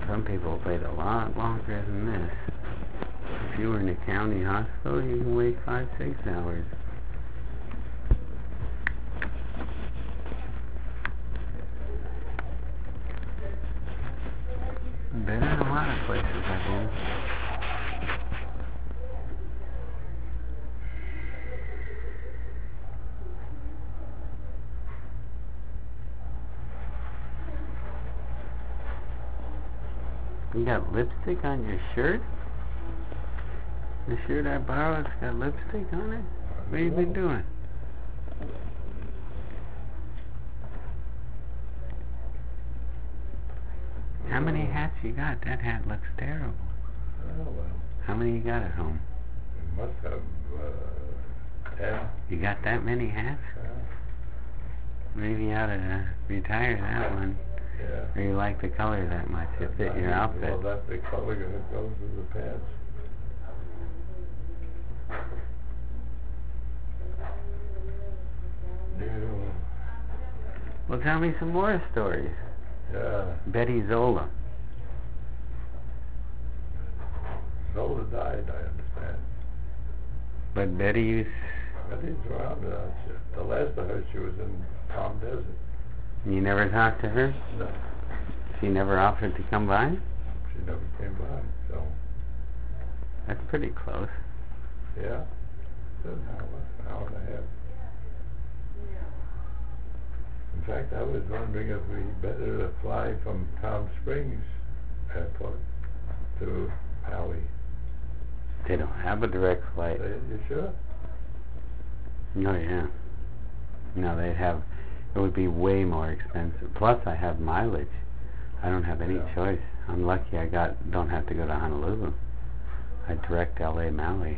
Some people wait a lot longer than this. If you were in a county hospital, you can wait 5, 6 hours. Better than a lot of places I've been. You got lipstick on your shirt? The shirt I borrowed's got lipstick on it? What have you been doing? How many hats you got? That hat looks terrible. Oh, well. How many you got at home? You must have 10. You got that many hats? Maybe you ought to retire that one. Yeah. Or you like the color that much? It fit your outfit. Well, that's the color that goes with the pants. Yeah. Well, tell me some more stories. Yeah. Betty Zola. Zola died, I understand. But Betty's around. The last of her, she was in Palm Desert. You never talked to her? No. She never offered to come by? She never came by, so. That's pretty close. Yeah. It's an hour and a half. In fact, I was wondering if we better fly from Palm Springs Airport to Maui. They don't have a direct flight. You sure? Oh, yeah. No, they'd have... It would be way more expensive. Plus, I have mileage. I don't have any choice. I'm lucky I don't have to go to Honolulu. I direct LA Maui.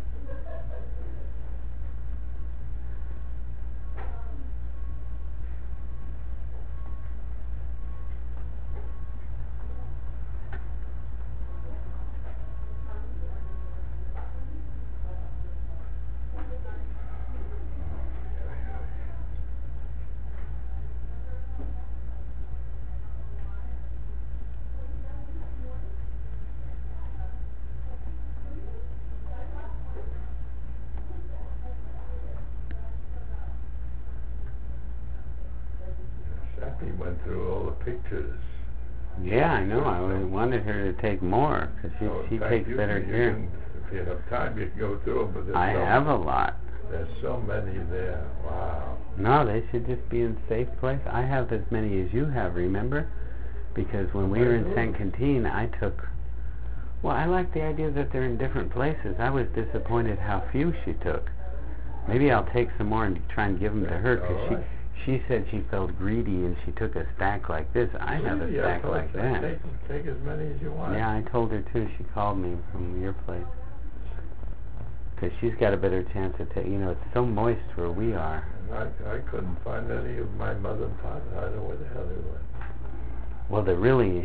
Sappy went through all the pictures. Yeah, I know. I wanted her to take more, because she takes better care. If you have time, you can go through them. But I have a lot. There's so many there. Wow. No, they should just be in safe place. I have as many as you have, remember? Because when we were in San Quintin, I took... Well, I like the idea that they're in different places. I was disappointed how few she took. Maybe I'll take some more and try and give them to her, because she said she felt greedy and she took a stack like this. I have a stack like that. Take as many as you want. Yeah, I told her too. She called me from your place. Because she's got a better chance of taking... You know, it's so moist where we are. And I couldn't find any of my mother and father. I don't know where the hell they went. Well, the really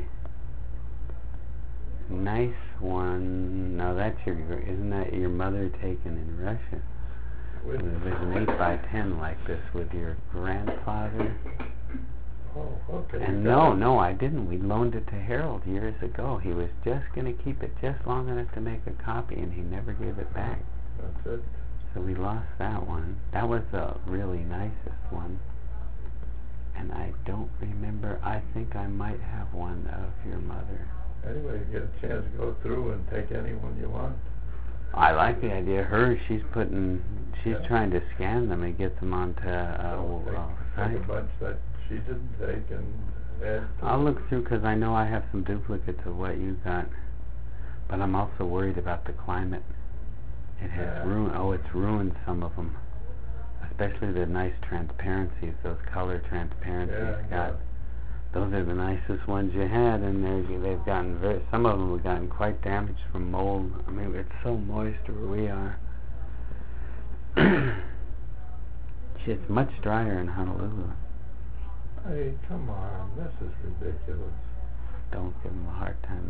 nice one... No, that's your... Isn't that your mother taken in Russia? It was an 8x10 like this with your grandfather. Oh, okay. And no, I didn't. We loaned it to Harold years ago. He was just going to keep it just long enough to make a copy, and he never gave it back. That's it. So we lost that one. That was the really nicest one. And I don't remember. I think I might have one of your mother. Anyway, you get a chance to go through and take any one you want. I like the idea. She's trying to scan them and get them onto Take a bunch that she didn't take and add. I'll look through, because I know I have some duplicates of what you got. But I'm also worried about the climate. It has ruined. Oh, it's ruined some of them. Especially the nice transparencies, those color transparencies. Those are the nicest ones you had, and they've gotten some of them have gotten quite damaged from mold. I mean, it's so moist where we are. It's much drier in Honolulu. Hey, come on, this is ridiculous. Don't give them a hard time.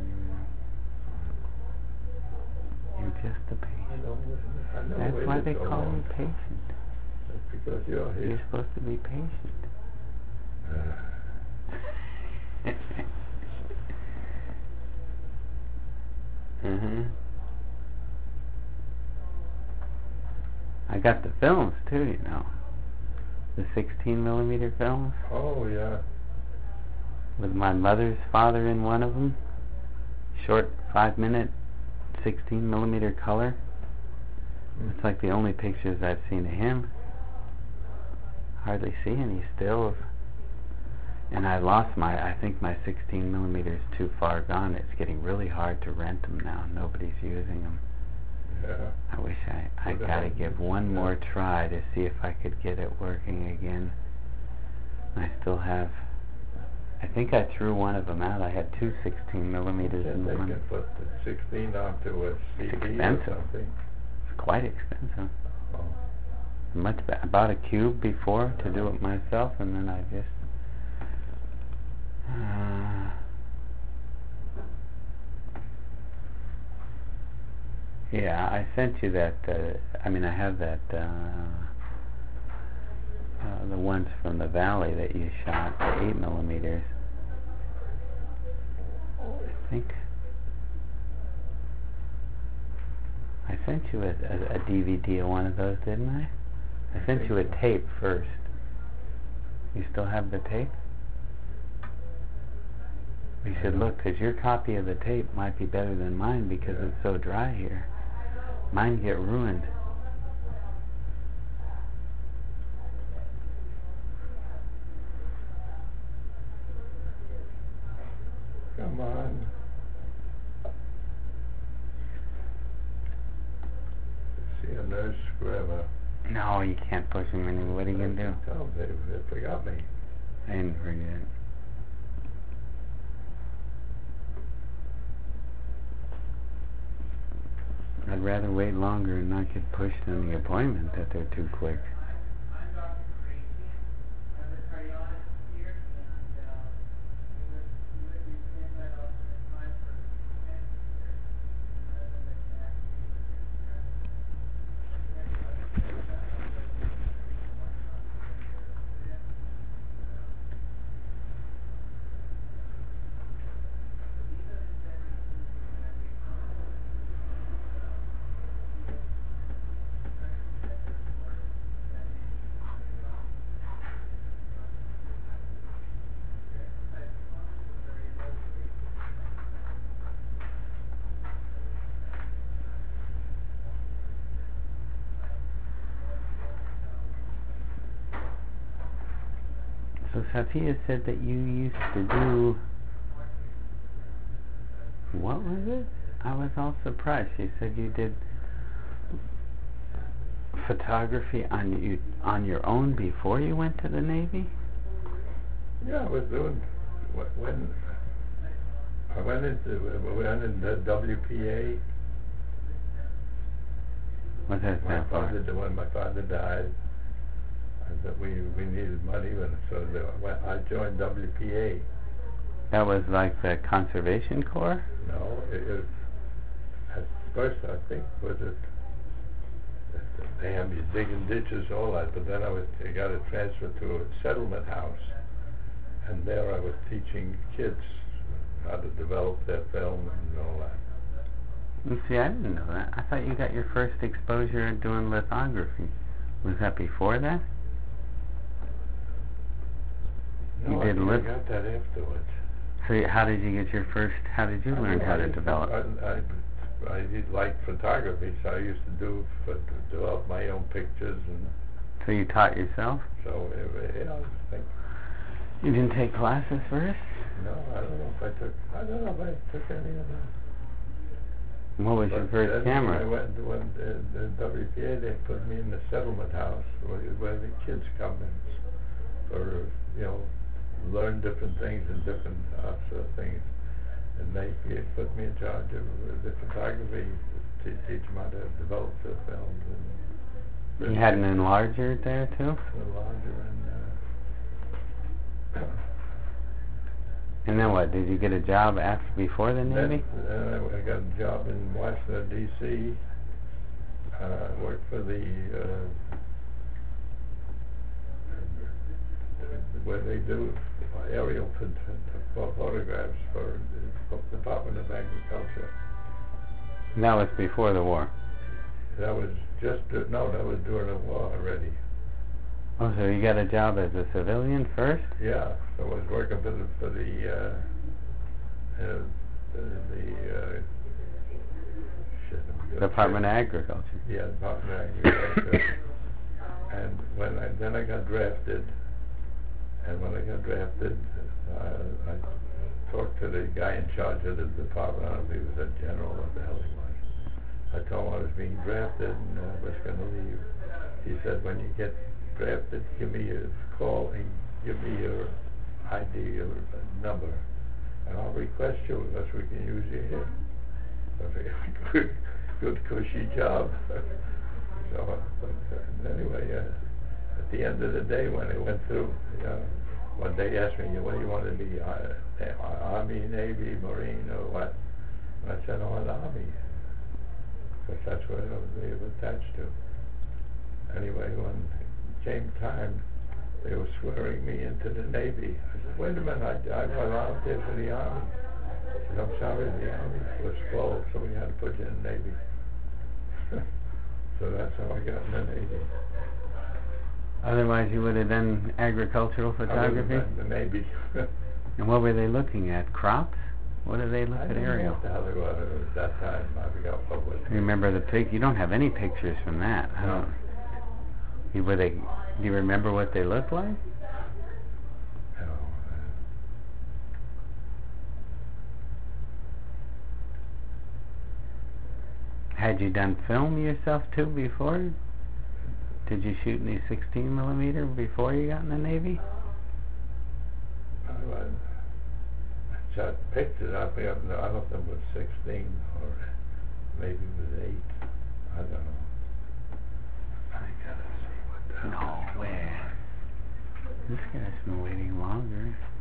You're just a patient. That's why they call me patient. That's because you're here. You're supposed to be patient. I got the films too, you know. The 16 millimeter films. Oh, yeah. With my mother's father in one of them. Short 5-minute 16 millimeter color. It's like the only pictures I've seen of him. Hardly see any stills. And I lost I think my 16 millimeter is too far gone. It's getting really hard to rent them now. Nobody's using them. Yeah. I wish I gotta give one more try to see if I could get it working again. I still have, I think I threw one of them out. I had two 16 millimeters in They one. can put the 16 onto a CD or expensive. something. It's quite expensive. Oh. I bought a cube before to do it myself, and then I just yeah, I sent you that. I have that. The ones from the valley that you shot, the 8 millimeters. I think I sent you a DVD of one of those, didn't I? I sent you a tape first. You still have the tape? You should look, because your copy of the tape might be better than mine because it's so dry here. Mine get ruined. Come on. See a nurse forever. No, you can't push them anymore. What are you going to do? Tell them they forgot me. I didn't forget. I'd rather wait longer and not get pushed on the appointment that they're too quick. So Sophia said that you used to do, what was it? I was all surprised. She said you did photography on your own before you went to the Navy? Yeah, I was doing, when I went into the WPA. What does that for? When my father died, that we needed money, and so I joined WPA. That was like the Conservation Corps? No, it at first I think was it. They had me digging ditches, all that, but then I got a transfer to a settlement house, and there I was teaching kids how to develop their film and all that. You see, I didn't know that. I thought you got your first exposure doing lithography. Was that before that? No, I got that afterwards. So how did you get your first, how did you learn how to develop? I liked photography, so I used to develop my own pictures. And so you taught yourself? So, yeah, I think. You didn't take classes first? No, I don't know if I took any of them. What was your first camera? When the WPA, they put me in the settlement house where the kids come in for, learn different things and different sort of things. And they put me in charge of the photography to teach them how to develop the films. And you had an enlarger there too? Enlarger and then what? Did you get a job before the Navy? Then I got a job in Washington, D.C. Worked for the where they do aerial photographs for the Department of Agriculture. And that was before the war? That was that was during the war already. Oh, so you got a job as a civilian first? Yeah, so I was working for the Department of Agriculture. Yeah, Department of Agriculture. And then I got drafted. And when I got drafted, I talked to the guy in charge of the department. I don't know if he was a general or what the hell he was. I told him I was being drafted and was going to leave. He said, when you get drafted, give me a call and give me your ID or number, and I'll request you because we can use you here. So I figured, good cushy job. So, but anyway, at the end of the day, when it went through, one day he asked me, what do you want to be, Army, Navy, Marine, or what? And I said, I want Army, because that's what I was attached to. Anyway, when it came time, they were swearing me into the Navy. I said, wait a minute, I volunteered for the Army. I said, I'm sorry, the Army was full, so we had to put you in the Navy. So that's how I got in the Navy. Otherwise you would have done agricultural photography? I would have done the Navy. And what were they looking at? Crops? What did they look at aerial? I don't know what the hell they were at that time. I forgot what was it. Remember the you don't have any pictures from that. No. Do you remember what they looked like? No. Had you done film yourself too before? Did you shoot any 16mm before you got in the Navy? I shot pictures. I don't know if it was 16 or maybe it was 8. I don't know. I gotta see what the hell is going on. This guy's been waiting longer.